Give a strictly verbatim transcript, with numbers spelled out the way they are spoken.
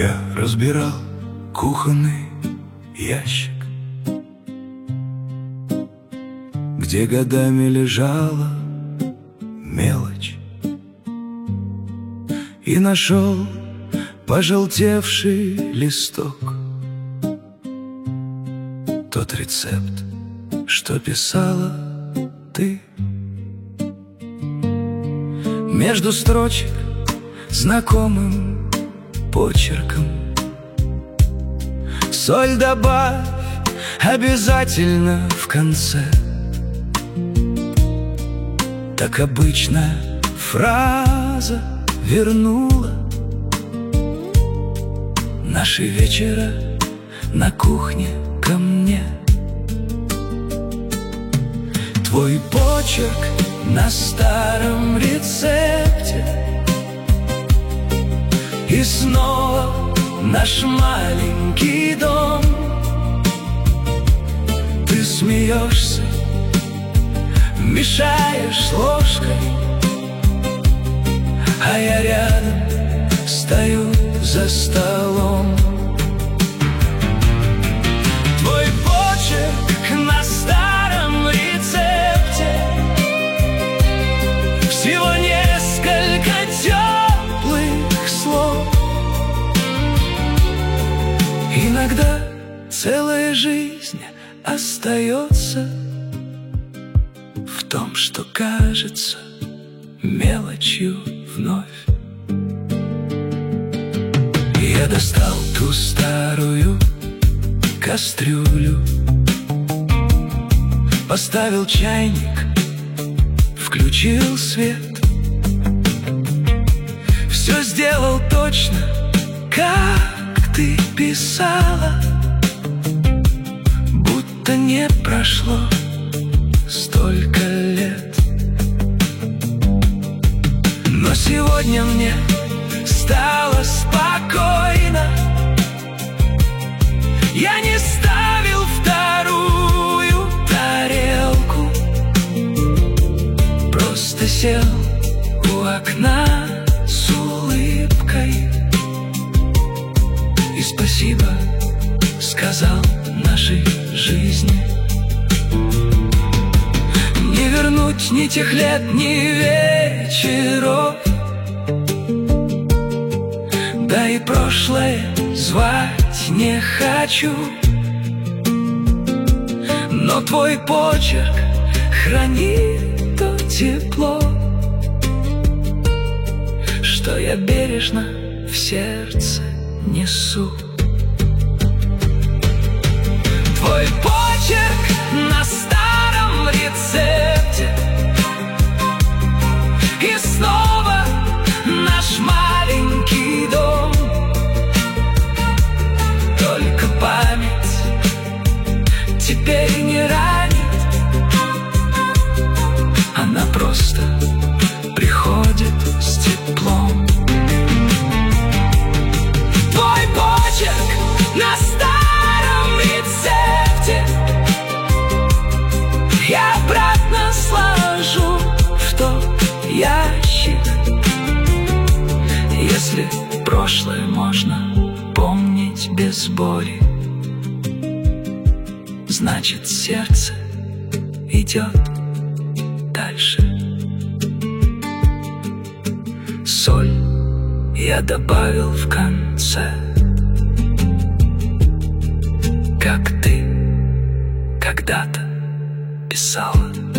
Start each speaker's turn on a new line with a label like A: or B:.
A: Я разбирал кухонный ящик, где годами лежала мелочь, и нашел пожелтевший листок, тот рецепт, что писала ты. Между строчек знакомым почерком: соль добавь обязательно в конце. Так обычная фраза вернула наши вечера на кухне ко мне. Твой почерк на старом рецепте, и снова наш маленький дом. Ты смеешься, мешаешь ложкой, а я рядом стою за столом. Твой почерк на старом рецепте, всего несколько теплых слов. Иногда целая жизнь остается в том, что кажется мелочью вновь. Я достал ту старую кастрюлю, поставил чайник, включил свет. Все сделал точно, как ты писала, будто не прошло столько лет. Но сегодня мне стало спокойно. Я не ставил вторую тарелку, просто сел у окна с улыбкой и спасибо сказал нашей жизни. Не вернуть ни тех лет, ни вечеров, да и прошлое звать не хочу. Но твой почерк хранит то тепло, что я бережно в сердце несу. Твой почерк на старом рецепте, и снова наш маленький дом. Только память теперь не ранит, она просто приходит с теплом. Твой почерк на старом рецепте я обратно сложу в тот ящик. Если прошлое можно помнить без боли, значит, сердце идет дальше. Соль я добавил в конце, как ты когда-то писала.